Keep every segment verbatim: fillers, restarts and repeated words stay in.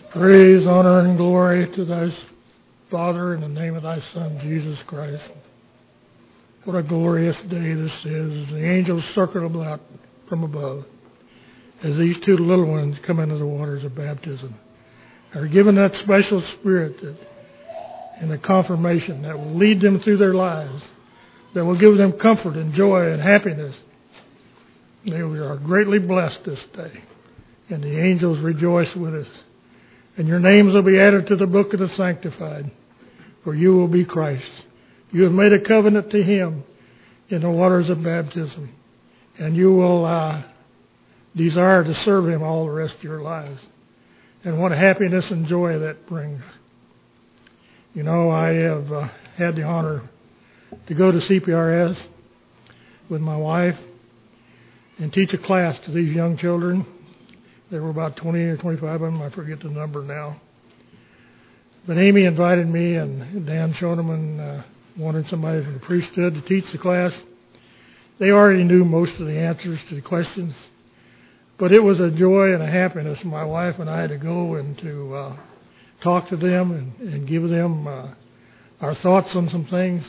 Praise, honor, and glory to thy Father in the name of thy Son, Jesus Christ. What a glorious day this is. The angels circle about from above as these two little ones come into the waters of baptism. Are given that special spirit that, and the confirmation that will lead them through their lives, that will give them comfort and joy and happiness. They are greatly blessed this day, and the angels rejoice with us. And your names will be added to the book of the sanctified, for you will be Christ. You have made a covenant to him in the waters of baptism, and you will uh, desire to serve him all the rest of your lives. And what happiness and joy that brings. You know, I have uh, had the honor to go to C P R S with my wife and teach a class to these young children. There were about twenty or twenty-five of them. I forget the number now. But Amy invited me, and Dan Schoeneman uh, wanted somebody from the priesthood to teach the class. They already knew most of the answers to the questions. But it was a joy and a happiness for my wife and I to go and to uh, talk to them and, and give them uh, our thoughts on some things.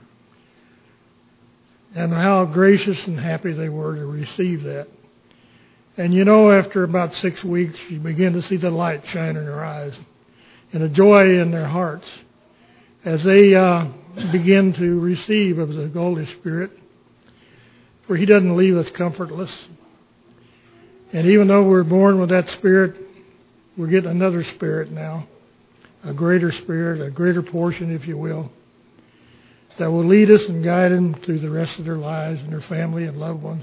And how gracious and happy they were to receive that. And you know, after about six weeks, you begin to see the light shine in their eyes and a joy in their hearts as they uh, begin to receive of the Holy Spirit, for he doesn't leave us comfortless. And even though we're born with that Spirit, we're getting another Spirit now, a greater Spirit, a greater portion, if you will, that will lead us and guide them through the rest of their lives and their family and loved ones.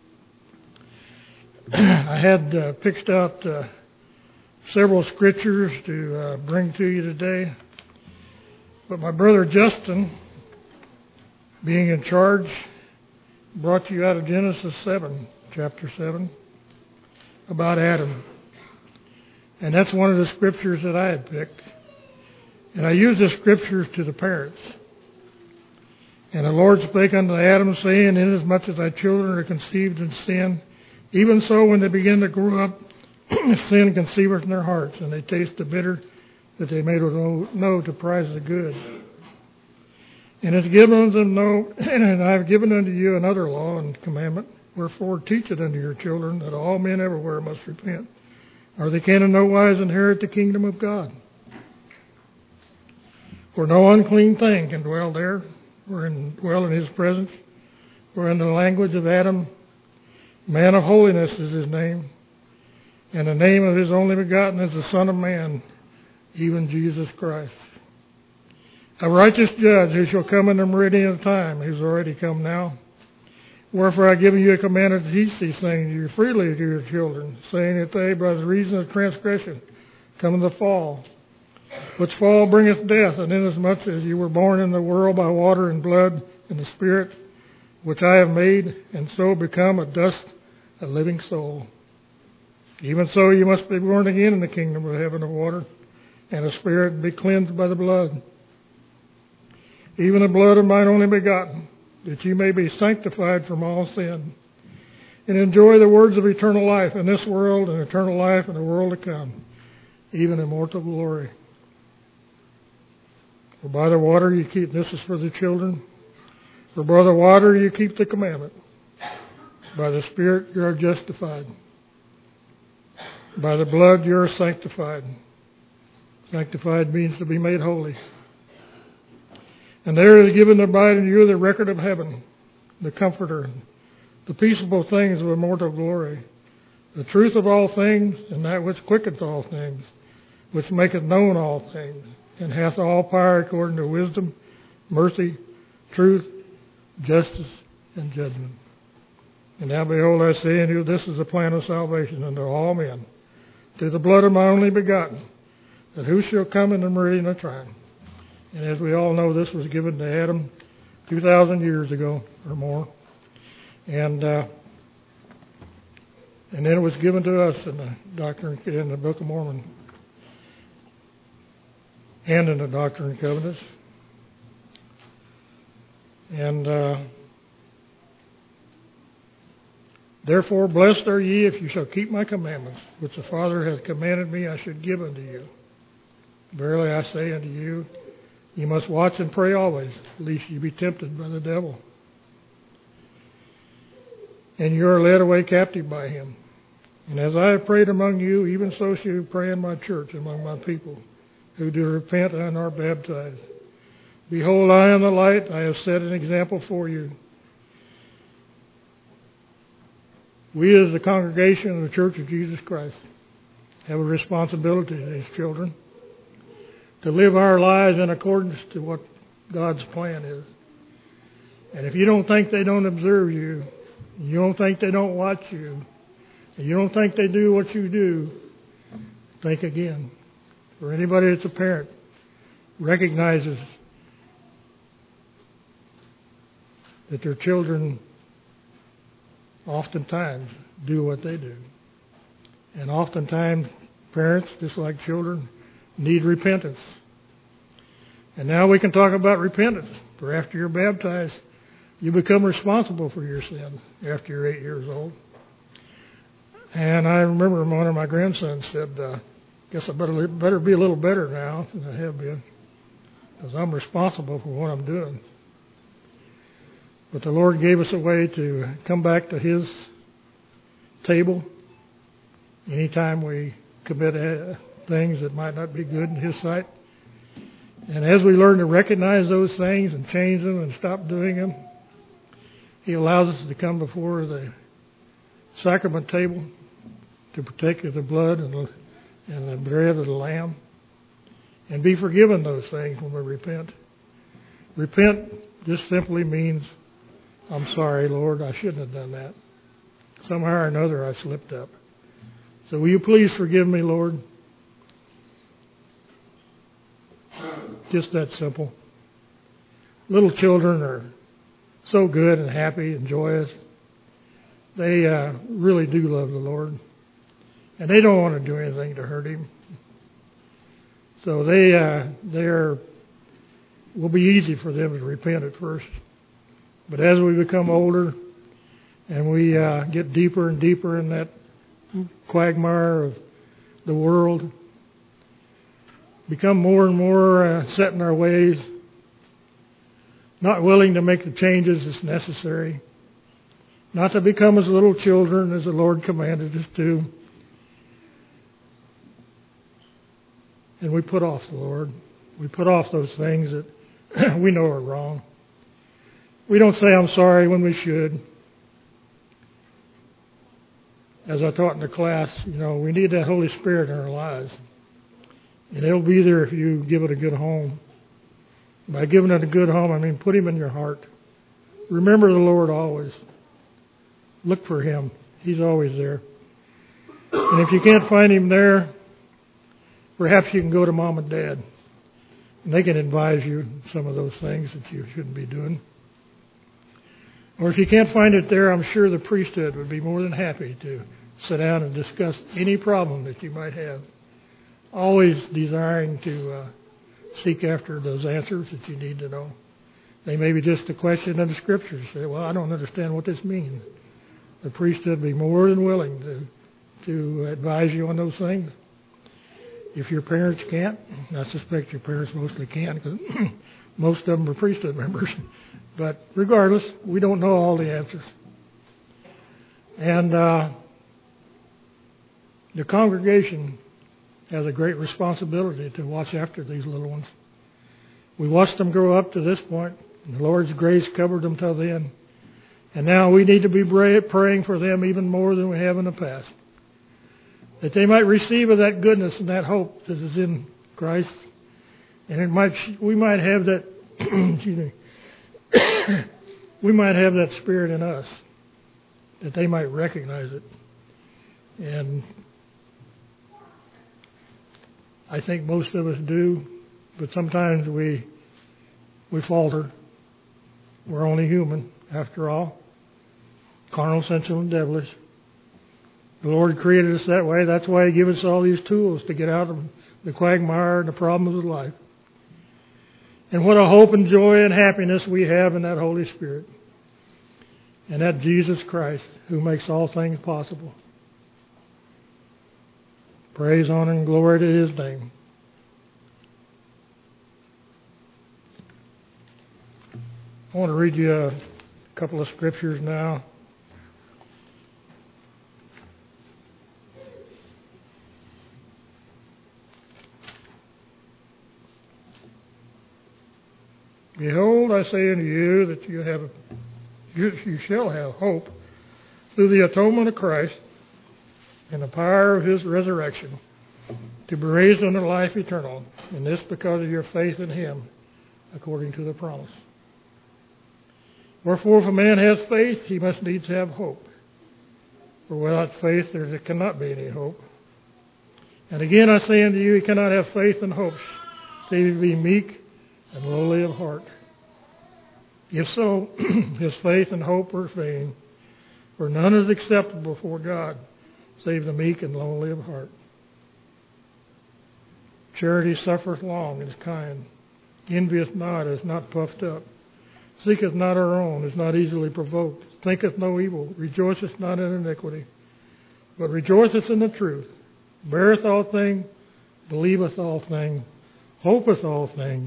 I had uh, picked out uh, several scriptures to uh, bring to you today. But my brother Justin, being in charge, brought you out of Genesis seven, chapter seven, about Adam. And that's one of the scriptures that I had picked. And I used the scriptures to the parents. And the Lord spake unto Adam, saying, Inasmuch as thy children are conceived in sin, even so, when they begin to grow up, sin conceiveth in their hearts, and they taste the bitter, that they may know, know to prize the good. And it's given unto them know, and I have given unto you another law and commandment, wherefore teach it unto your children, that all men everywhere must repent, or they can in no wise inherit the kingdom of God. For no unclean thing can dwell there, or in, dwell in his presence, for in the language of Adam, man of holiness is his name, and the name of his only begotten is the Son of Man, even Jesus Christ. A righteous judge who shall come in the meridian of time, who's already come now. Wherefore I give you a commandment to teach these things to you freely to your children, saying that they, by the reason of transgression, come to the fall, which fall bringeth death, and inasmuch as you were born in the world by water and blood and the Spirit, which I have made, and so become a dust, a living soul. Even so you must be born again in the kingdom of heaven of water, and of Spirit, and be cleansed by the blood, even the blood of mine only begotten, that you may be sanctified from all sin, and enjoy the words of eternal life in this world, and eternal life in the world to come, even immortal glory. For by the water you keep, this is for the children, for by the water you keep the commandment. By the Spirit you are justified. By the blood you are sanctified. Sanctified means to be made holy. And there is given to abide in you the record of heaven, the Comforter, the peaceable things of immortal glory, the truth of all things, and that which quicketh all things, which maketh known all things, and hath all power according to wisdom, mercy, truth, justice, and judgment. And now behold, I say unto you, this is the plan of salvation unto all men, through the blood of my only begotten, that who shall come in the meridian of time. And as we all know, this was given to Adam two thousand years ago or more. And uh, and then it was given to us in the Doctrine, in the Book of Mormon, and in the Doctrine and Covenants. And uh, Therefore blessed are ye if you shall keep my commandments, which the Father hath commanded me I should give unto you. Verily I say unto you, ye must watch and pray always, lest ye be tempted by the devil. And you are led away captive by him. And as I have prayed among you, even so shall you pray in my church among my people, who do repent and are baptized. Behold, I am the light. I have set an example for you. We as the congregation of the Church of Jesus Christ have a responsibility to these children to live our lives in accordance to what God's plan is. And if you don't think they don't observe you, you don't think they don't watch you, and you don't think they do what you do, think again. For anybody that's a parent recognizes that their children oftentimes do what they do. And oftentimes parents, just like children, need repentance. And now we can talk about repentance. For after you're baptized, you become responsible for your sin after you're eight years old. And I remember one of my grandsons said, uh, guess I better, better be a little better now than I have been, because I'm responsible for what I'm doing. But the Lord gave us a way to come back to His table anytime we commit uh, things that might not be good in His sight. And as we learn to recognize those things and change them and stop doing them, He allows us to come before the sacrament table to partake of the blood and the, and the bread of the Lamb and be forgiven those things when we repent. Repent just simply means, I'm sorry, Lord, I shouldn't have done that. Somehow or another I slipped up. So will you please forgive me, Lord? Just that simple. Little children are so good and happy and joyous. They uh, really do love the Lord. And they don't want to do anything to hurt Him. So they uh, they're will be easy for them to repent at first. But as we become older and we uh, get deeper and deeper in that quagmire of the world, become more and more uh, set in our ways, not willing to make the changes that's necessary, not to become as little children as the Lord commanded us to. And we put off the Lord. We put off those things that we know are wrong. We don't say I'm sorry when we should. As I taught in the class, you know, we need that Holy Spirit in our lives. And it'll be there if you give it a good home. By giving it a good home, I mean put Him in your heart. Remember the Lord always. Look for Him. He's always there. And if you can't find Him there, perhaps you can go to Mom and Dad. And they can advise you some of those things that you shouldn't be doing. Or if you can't find it there, I'm sure the priesthood would be more than happy to sit down and discuss any problem that you might have. Always desiring to uh, seek after those answers that you need to know. They may be just a question of the Scriptures. Say, well, I don't understand what this means. The priesthood would be more than willing to, to advise you on those things. If your parents can't, I suspect your parents mostly can, because most of them are priesthood members. But regardless, we don't know all the answers. And uh, the congregation has a great responsibility to watch after these little ones. We watched them grow up to this point, and the Lord's grace covered them till then. And now we need to be praying for them even more than we have in the past, that they might receive of that goodness and that hope that is in Christ. And it might, we might have that, excuse me, we might have that spirit in us, that they might recognize it. And I think most of us do, but sometimes we we falter. We're only human, after all. Carnal, sensual, and devilish. The Lord created us that way. That's why He gave us all these tools to get out of the quagmire and the problems of life. And what a hope and joy and happiness we have in that Holy Spirit. and that Jesus Christ, who makes all things possible. Praise, honor, and glory to His name. I want to read you a couple of scriptures now. Behold, I say unto you that you have, you, you shall have hope through the atonement of Christ and the power of His resurrection, to be raised unto life eternal, and this because of your faith in Him, according to the promise. Wherefore, if a man has faith, he must needs have hope. For without faith there cannot be any hope. And again I say unto you, he cannot have faith and hope, save he be meek and lowly of heart. If so, his faith and hope are vain, for none is acceptable before God, save the meek and lowly of heart. Charity suffereth long and is kind, envieth not, is not puffed up, seeketh not her own, is not easily provoked, thinketh no evil, rejoiceth not in iniquity, but rejoiceth in the truth, beareth all things, believeth all things, hopeth all things,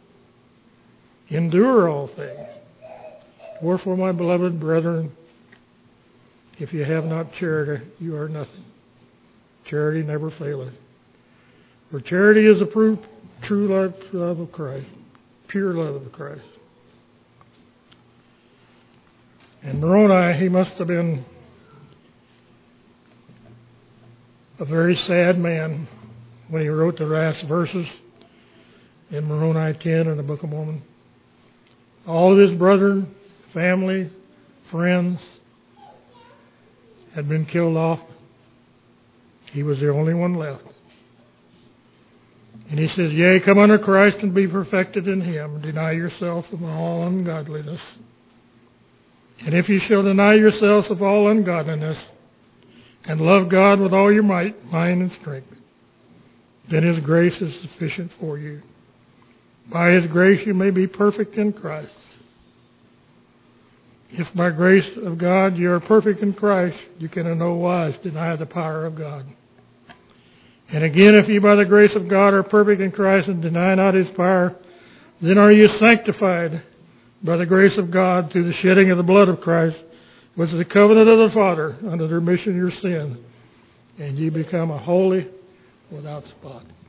endure all things. Wherefore, my beloved brethren, if you have not charity, you are nothing. Charity never faileth. For charity is the proof, true love, love of Christ, pure love of Christ. And Moroni, he must have been a very sad man when he wrote the last verses in Moroni ten in the Book of Mormon. All of his brethren, family, friends had been killed off. He was the only one left. And he says, yea, come unto Christ and be perfected in Him. Deny yourself of all ungodliness. And if you shall deny yourselves of all ungodliness and love God with all your might, mind, and strength, then His grace is sufficient for you. By His grace you may be perfect in Christ. If by grace of God you are perfect in Christ, you can in no wise deny the power of God. And again, if you by the grace of God are perfect in Christ and deny not His power, then are you sanctified by the grace of God through the shedding of the blood of Christ, which is the covenant of the Father unto the remission of your sin, and ye become a holy without spot.